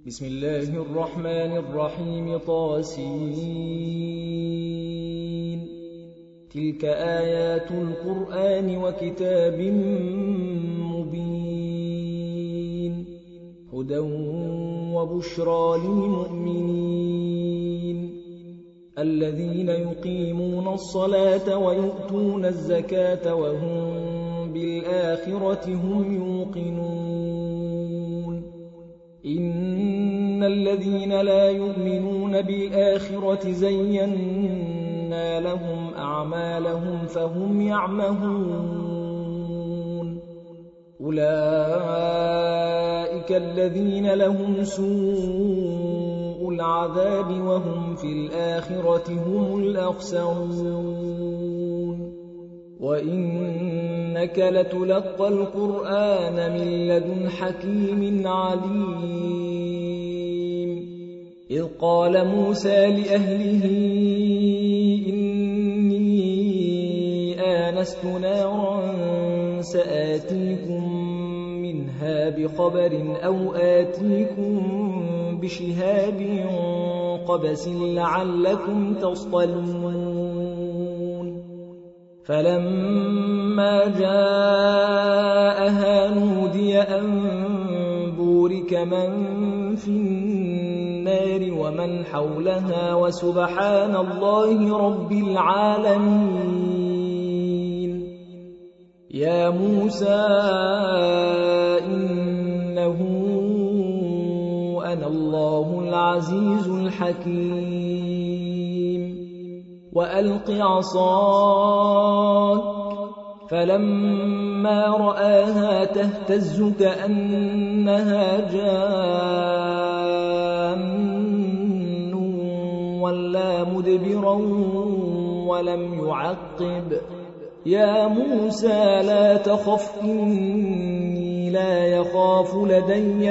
بسم الله الرحمن الرحيم طاسين تلك آيات القرآن وكتاب مبين هدى وبشرى للمؤمنين الذين يقيمون الصلاة ويؤتون الزكاة وهم بالآخرة هم يوقنون إن الذين لا يؤمنون بالآخرة زينا لهم أعمالهم فهم يعمهون أولئك الذين لهم سوء العذاب وهم في الآخرة هم الأخسرون وإنك لتلقى القرآن من لدن حكيم عليم إذ قال موسى لأهله إني آنست نارا سآتيكم منها بخبر أو آتيكم بشهاب قبس لعلكم تصطلون فلما جاءها نودي أن بورك من في النار ومن حولها وسبحان الله رب العالمين يا موسى إنه أنا الله العزيز الحكيم وألق عصاك فلما رآها تهتز كأنها جان ولا مدبرا ولم يعقب يا موسى لا تخف إني لا يخاف لدي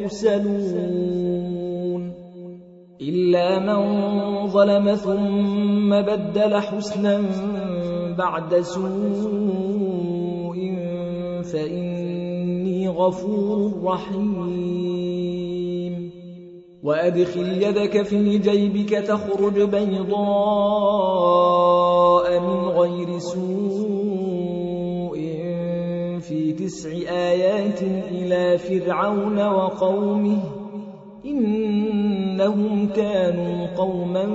المرسلون إلا من ظلم ثم بدل حسنا بعد سوء فإني غفور رحيم وأدخل يدك في جيبك تخرج بيضاء من غير سوء في 9 آيات إلى فرعون وقومه إنهم كانوا قوما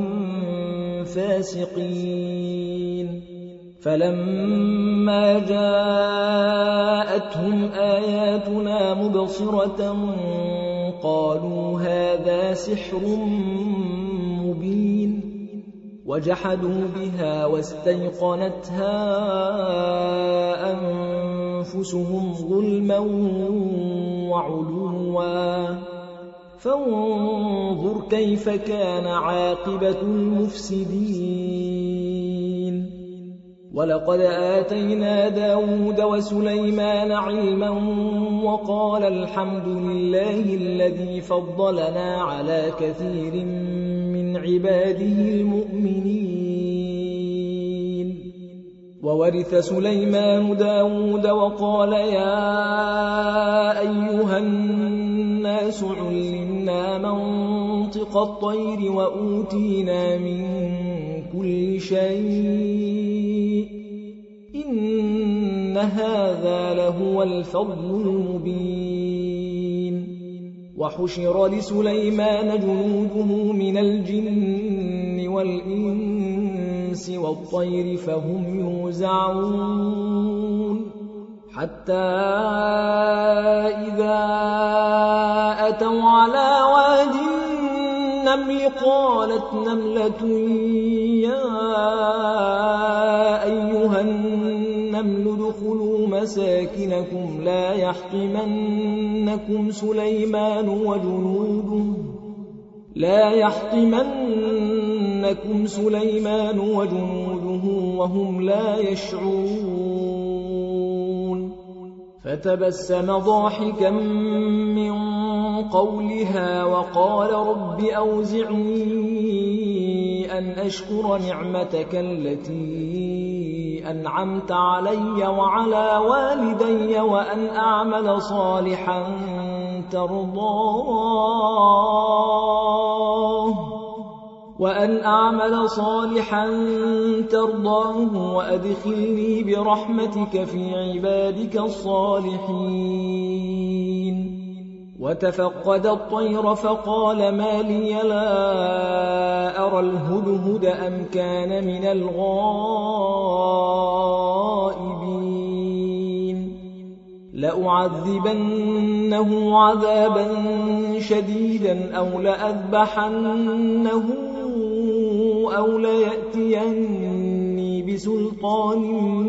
فاسقين فلما جاءتهم آياتنا مبصرة قالوا هذا سحر مبين وجحدوا بها واستيقنتها أنفسهم ظلما وعلوا فانظر كيف كان عاقبة المفسدين ولقد آتينا داود وسليمان علما وقال الحمد لله الذي فضلنا على كثير من عباده المؤمنين وورث سليمان داود وقال يا أيها الناس علمنا منطق الطير وأوتينا من كل شيء إن هذا لهو الفضل المبين وحشر لسليمان جنوده من الجن والإنس والطير فهم يوزعون حتى إذا أتوا على واد النمل قالت نملة يا أيها النمل ادخلوا مساكنكم لا يحطمنكم سليمان وجنوده وهم لا يشعرون فتبسم ضاحكا من قولها وقال رب أوزعني أن أشكر نعمتك التي أنعمت علي وعلى والدي وأن أعمل صالحا ترضاه وأن أعمل صالحا ترضاه وأدخلني برحمتك في عبادك الصالحين. وتفقد الطير فقال ما لي لا أرى الهدهد أم كان من الغائبين لأعذبنه عذابا شديدا أو لأذبحنه أو ليأتيني بسلطان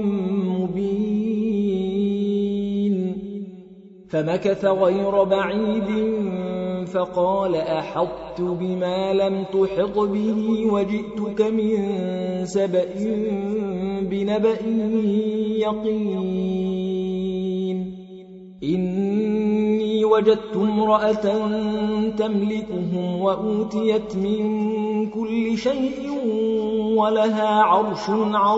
مبين. فمكث غير بعيد فقال أحطت بما لم تحط به وجئتك من سبأ بنبأ يقين. إني وجدت امرأة تملكهم وأوتيت من كل شيء ولها عرش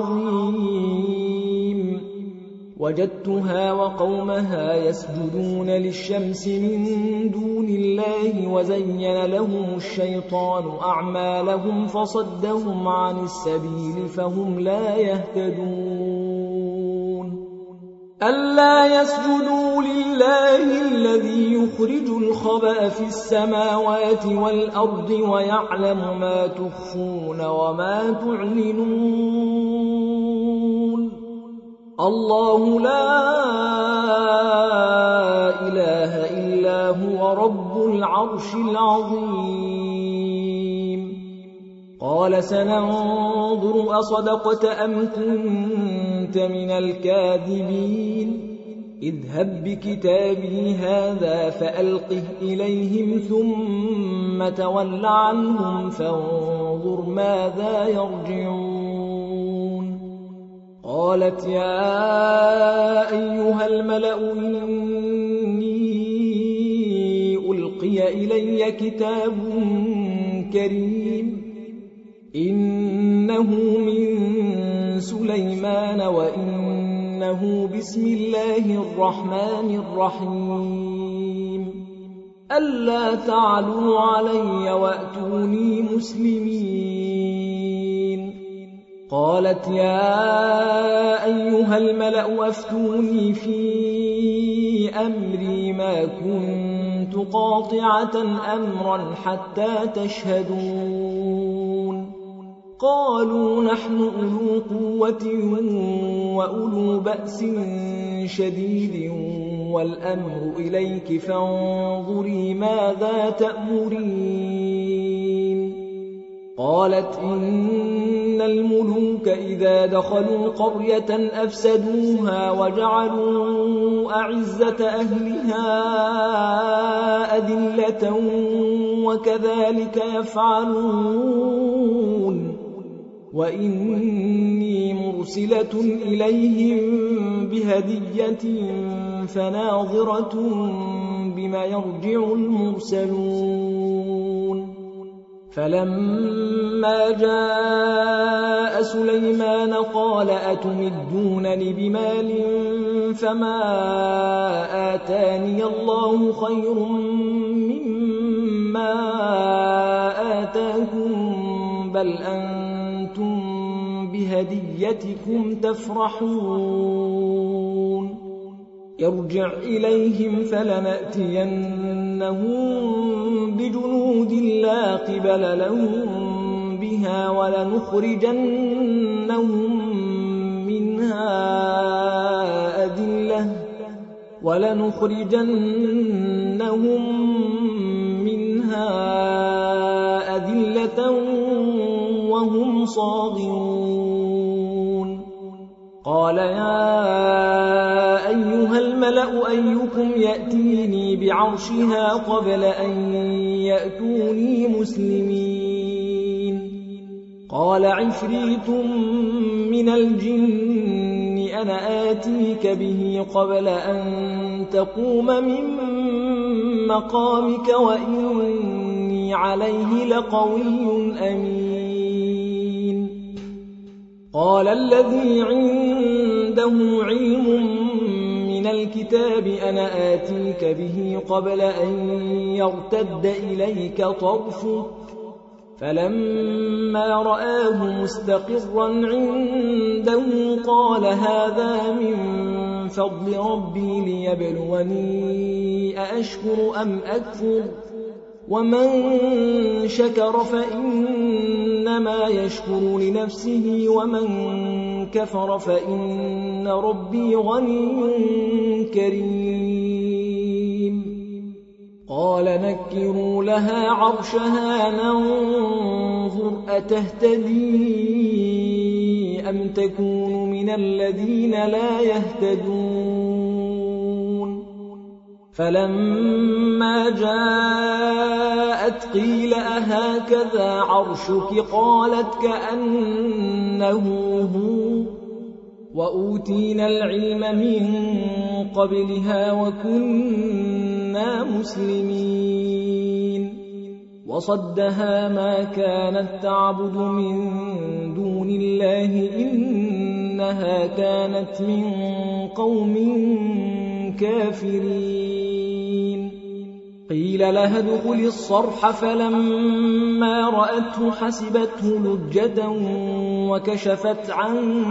عظيم. وجدتها وقومها يسجدون للشمس من دون الله وزين لهم الشيطان أعمالهم فصدهم عن السبيل فهم لا يهتدون. ألا يسجدوا لله الذي يخرج الخبأ في السماوات والأرض ويعلم ما تخفون وما تعلنون. الله لا إله إلا هو رب العرش العظيم. قال سننظر أصدقت أم كنت من الكاذبين. اذهب بكتابي هذا فألقه إليهم ثم تول عنهم فانظر ماذا يرجعون. قالت يا أيها الملأ إني ألقي إلي كتاب كريم إنه من سليمان وإنه بسم الله الرحمن الرحيم. ألا تعلوا علي وأتوني مسلمين. قالت يا أيها الملأ أفتوني في أمري ما كنت قاطعة أمرا حتى تشهدون. قالوا نحن أولو قوة وأولو بأس شديد والأمر إليك فانظري ماذا تأمرين. قالت إن الملوك إذا دخلوا قرية أفسدوها وجعلوا أعزة أهلها أذلة وكذلك يفعلون. وإني مرسلة إليهم بهدية فناظرة بما يرجع المرسلون. فلما جاء سليمان قال أتمدونني بمال فما آتاني الله خير مما آتاكم بل أنتم بهديتكم تفرحون. ارجع إليهم فلنأتينهم بجنود لا قبل لهم بها ولنخرجنهم منها أذلة وهم صاغرون. قال يا أيها الملأ أيكم يأتيني بعرشها قبل أن يأتوني مسلمين. قال عفريت من الجن أنا آتيك به قبل أن تقوم من مقامك وإني عليه لقوي أمين. قال الذي عنده علم من الكتاب أنا آتيك به قبل أن يرتد إليك طرفك فلما رآه مستقرا عنده قال هذا من فضل ربي ليبلوني أأشكر أم أكفر ومن شكر فإنما يشكر لنفسه ومن كفر فإن ربي غني كريم قال نكروا لها عرشها ننظر أتهتدي أم تكون من الذين لا يهتدون فلما جاءت قيل أهكذا عرشك قالت كأنه هو وأوتينا العلم من قبلها وكنا مسلمين وصدها ما كانت تعبد من دون الله إنها كانت من قوم كافرين قيل لها ادخل الصرح فلما رأته حسبته لجة وكشفت عن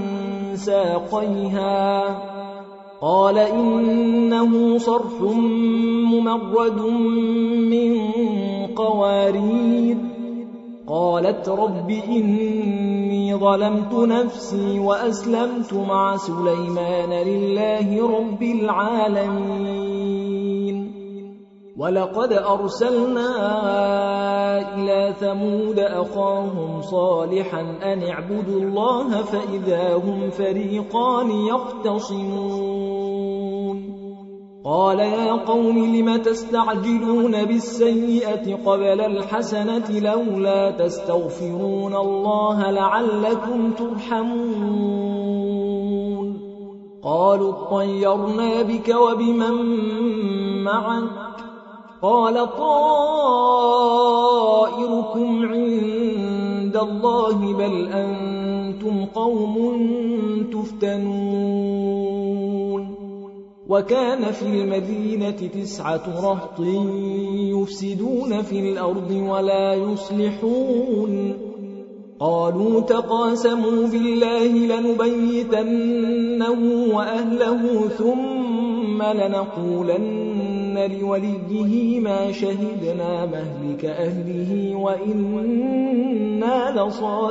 ساقيها قال إنه صرح ممرد من قوارير قالت رب إني ظلمت نفسي وأسلمت مع سليمان لله رب العالمين ولقد أرسلنا إلى ثمود أخاهم صالحا أن اعبدوا الله فإذا هم فريقان يختصمون قال يا قوم لم تستعجلون بالسيئة قبل الحسنة لولا تستغفرون الله لعلكم ترحمون قالوا اطيرنا بك وبمن معك قال طائركم عند الله بل أنتم قوم تفتنون وكان في المدينة 9 رهط يفسدون في الأرض ولا يصلحون قالوا تقاسموا بالله لنبيتنه وأهله ثم لنقولن لوليه ما شهدنا مهلك أهله وإنا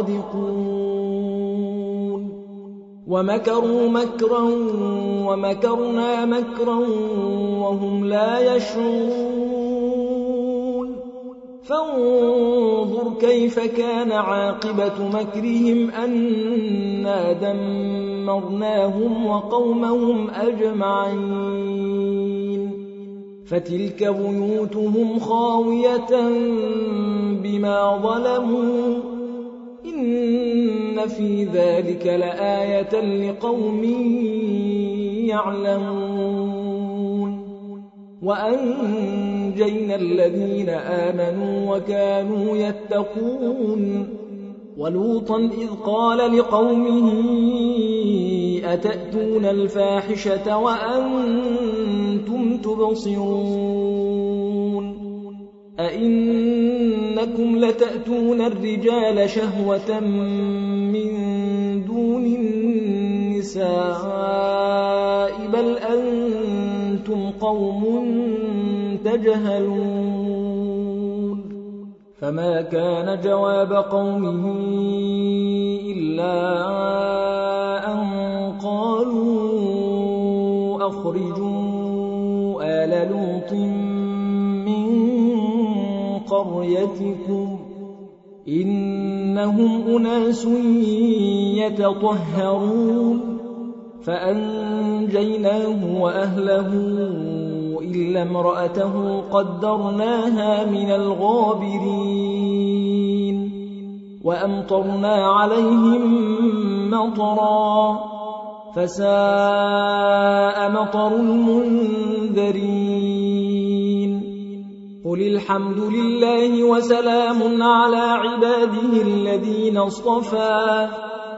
لصادقون ومكروا مكرا ومكرنا مكرا وهم لا يشعرون فانظر كيف كان عاقبة مكرهم أنا دمرناهم وقومهم أجمعين فتلك بيوتهم خاوية بما ظلموا إن في ذلك لآية لقوم يعلمون وأنجينا الذين آمنوا وكانوا يتقون ولوطا إذ قال لقومه أتأتون الفاحشة وأنتم تبصرون أئنكم لتأتون الرجال شهوة من دون النساء بل أنتم قوم تجهلون فما كان جواب قومه إلا أن قالوا أخرجوا آل لوط من قريتكم إنهم أناس يتطهرون فأنجيناه وأهله إلا امرأته قدرناها من الغابرين وأمطرنا عليهم مطرا فساء مطر المنذرين قل الحمد لله وسلام على عباده الذين اصطفى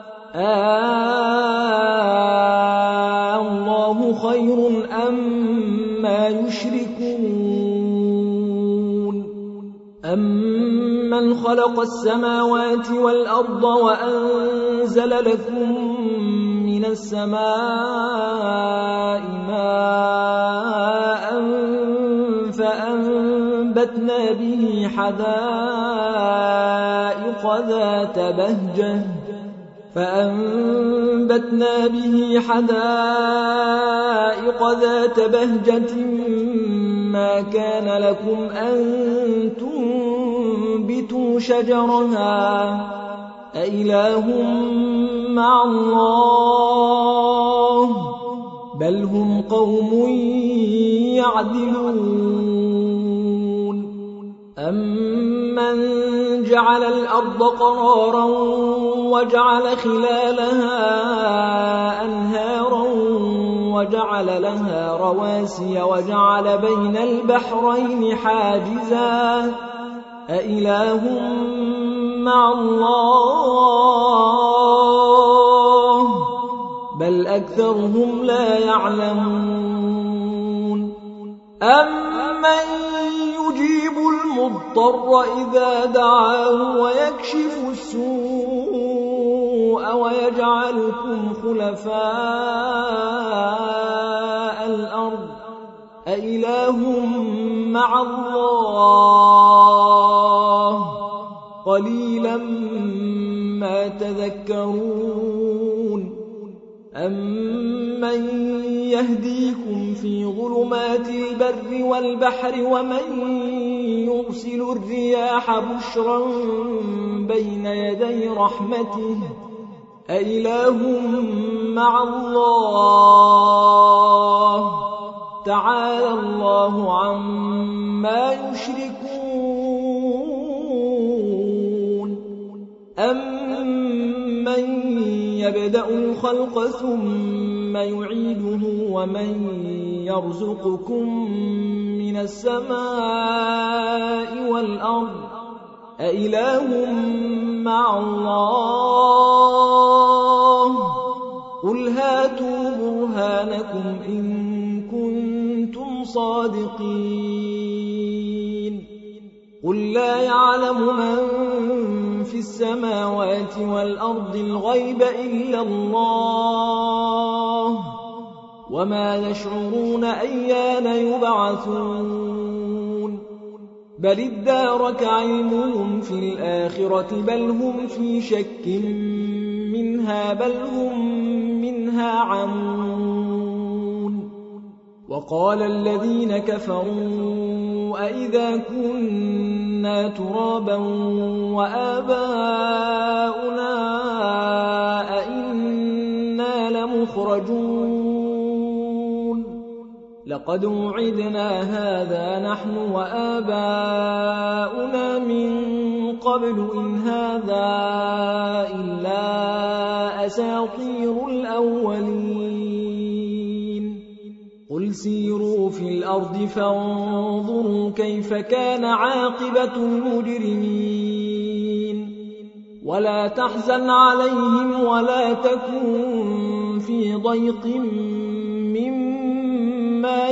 الله خير أما يشركون أَمَّنْ خَلَقَ السَّمَاوَاتِ وَالْأَرْضَ وَأَنزَلَ لَكُم مِّنَ السَّمَاءِ مَاءً فَأَنبَتْنَا بِهِ حدائق ذات بهجة ما كان لكم أن تنبتوا شجرها أإله مع الله بل هم قوم يعدلون أمن جعل الأرض قرارا وجعل خلالها أنهارا وجعل لها رواسي وجعل بين البحرين حاجزا أإله مع الله بل أكثرهم لا يعلمون أمن يجيب المضطر إذا دعاه ويكشف السوء ويجعلكم خلفاء الأرض أإله مع الله قليلا ما تذكرون أمن يهديكم في ظلمات البر والبحر ومن يرسل الرياح بشرا بين يدي رحمته أإله مع الله تعالى الله عما يشركون أمن يبدأ الخلق ثم يعيده ومن يرزقكم من السماء والأرض أإله مع الله قل هاتوا برهانكم إن كنتم صادقين قل لا يعلم من في السماوات والأرض الغيب إلا الله وما يشعرون أيان يبعثون بل ادارك علمهم في الآخرة بل هم في شك منها بل هم منها عمون وقال الذين كفروا أئذا كنا ترابا وآباؤنا أئنا لمخرجون لقد وعدنا هذا نحن وآباؤنا من قبل إن هذا إلا أساطير الأولين قل سيروا في الأرض فانظروا كيف كان عاقبة المجرمين ولا تحزن عليهم ولا تكن في ضيق مما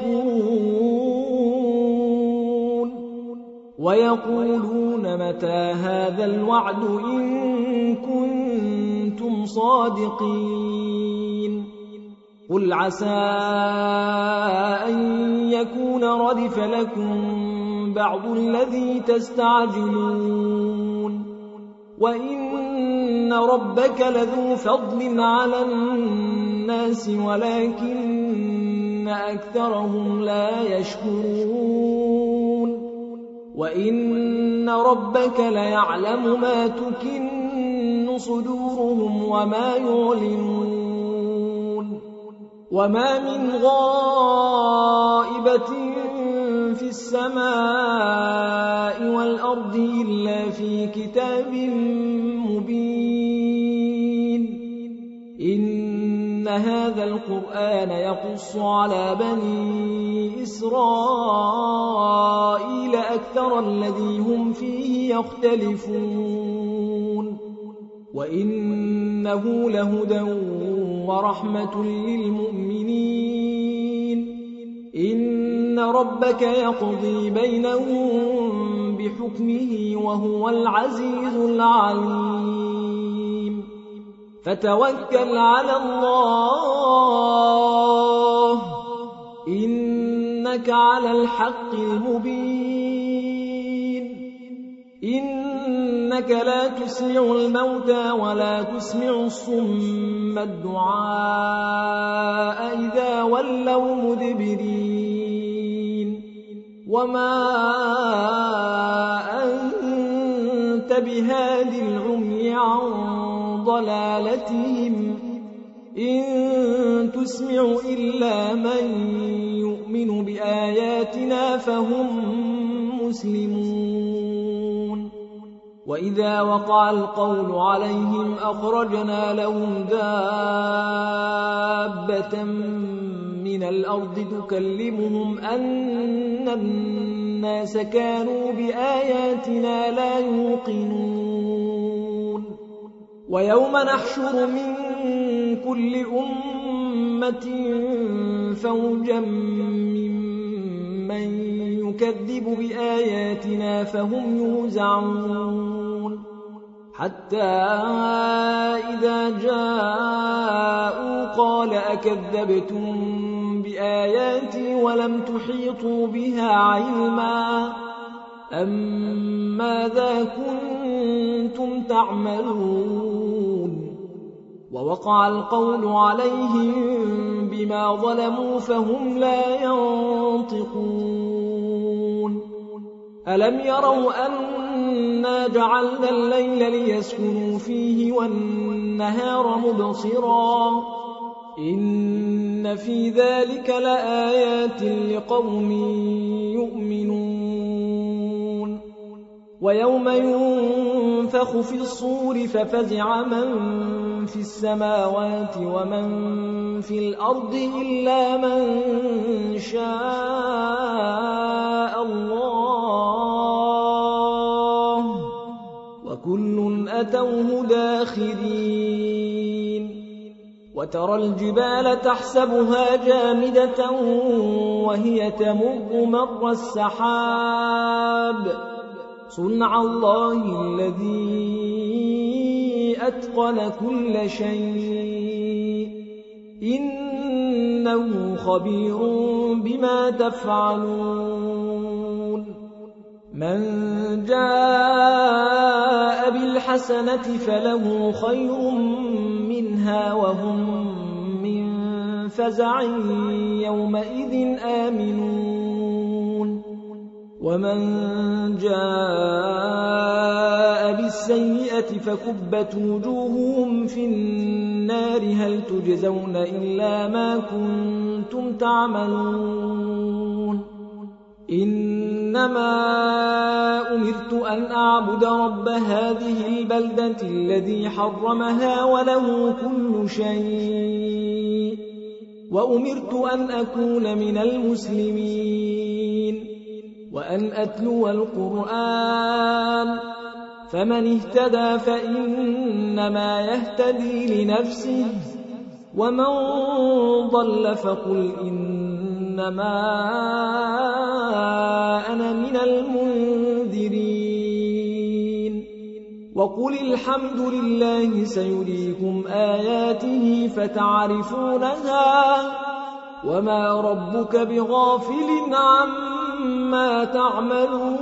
يمكرون ويقولون متى هذا الوعد إن كنتم صادقين قل عسى أن يكون ردف لكم بعض الذي تستعجلون وإن ربك لذو فضل على الناس ولكن أكثرهم لا يشكرون وإن ربك ليعلم ما تكن صدورهم وما يعلنون وما من غائبة في السماء والأرض إلا في كتاب مبين إن هذا القرآن يقص على بني إسرائيل أكثر الذي هم فيه يختلفون وإنه لهدى ورحمة للمؤمنين إن ربك يقضي بينهم بحكمه وهو العزيز العليم فتوكل على الله إنك على الحق المبين إنك لا تسمع الموتى ولا تسمع الصم الدعاء إذا ولوا مدبرين وما أنت بهاد العمي عن ضلالتهم إن تسمع إلا من يؤمن بآياتنا فهم مسلمون وإذا وقع القول عليهم أخرجنا لهم دابة من الأرض تكلمهم أن الناس كانوا بآياتنا لا يوقنون ويوم نحشر من كل أمة فوجا ممن يكذب بآياتنا فهم يوزعون حتى إذا جاءوا قال أكذبتم بآياتي ولم تحيطوا بها علما أم ماذا كنتم تعملون ووقع القول عليهم بما ظلموا فهم لا ينطقون ألم يروا أنا جعلنا الليل ليسكنوا فيه والنهار مبصرا إن في ذلك لآيات لقوم يؤمنون ويوم ينفخ في الصور ففزع من في السماوات ومن في الأرض إلا من شاء الله وكل أتوه داخرين وترى الجبال تحسبها جامدة وهي تمر مر السحاب صنع الله الذي أتقن كل شيء إنه خبير بما تفعلون من جاء بالحسنة فله خير منها وهم من فزع يومئذ آمنون ومن جاء بالسيئة فكبت وجوههم في النار هل تجزون إلا ما كنتم تعملون إنما أمرت أن أعبد رب هذه البلدة الذي حرمها وله كل شيء وأمرت أن أكون من المسلمين وأن أتلو القرآن فمن اهتدى فإنما يهتدي لنفسه ومن ضل فقل إنما أنا من المنذرين وقل الحمد لله سيريكم آياته فتعرفونها وما ربك بغافل عما تعملون